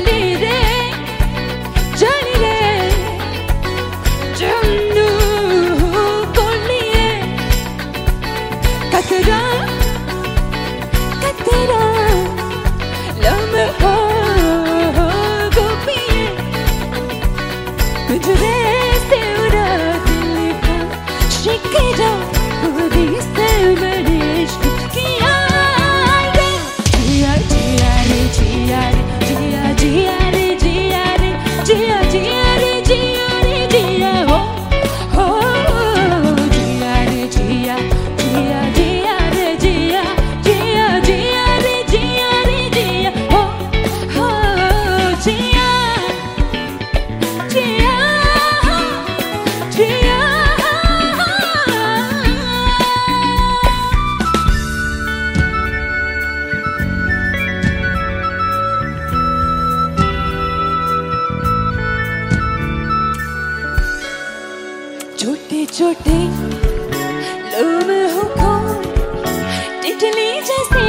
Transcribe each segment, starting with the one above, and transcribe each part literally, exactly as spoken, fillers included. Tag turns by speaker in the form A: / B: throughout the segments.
A: छोटे छोटे लम्हों को तितली जैसे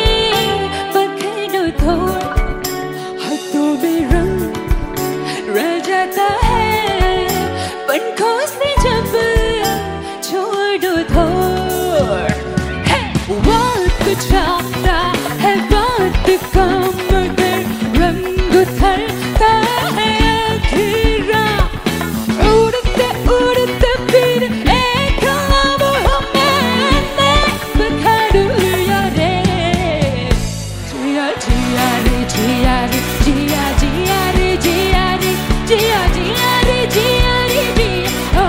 A: पकड़ो तो हाथों में रंग रह जाता है, पंखों से जब छोड़ो तो वक्त जाता है बात का मगर रंग उतरता है अधूरा। उड़ते उड़ते फिर एक लम्हा मैंने पकड़ लिया रे। जिया जिया रे जिया रे जिया जिया रे जिया रे जिया जिया रे जिया रे जिया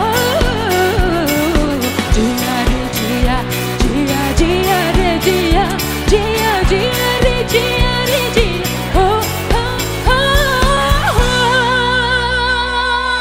A: ओ जिया रे जिया जिया जिया रे जिया जिया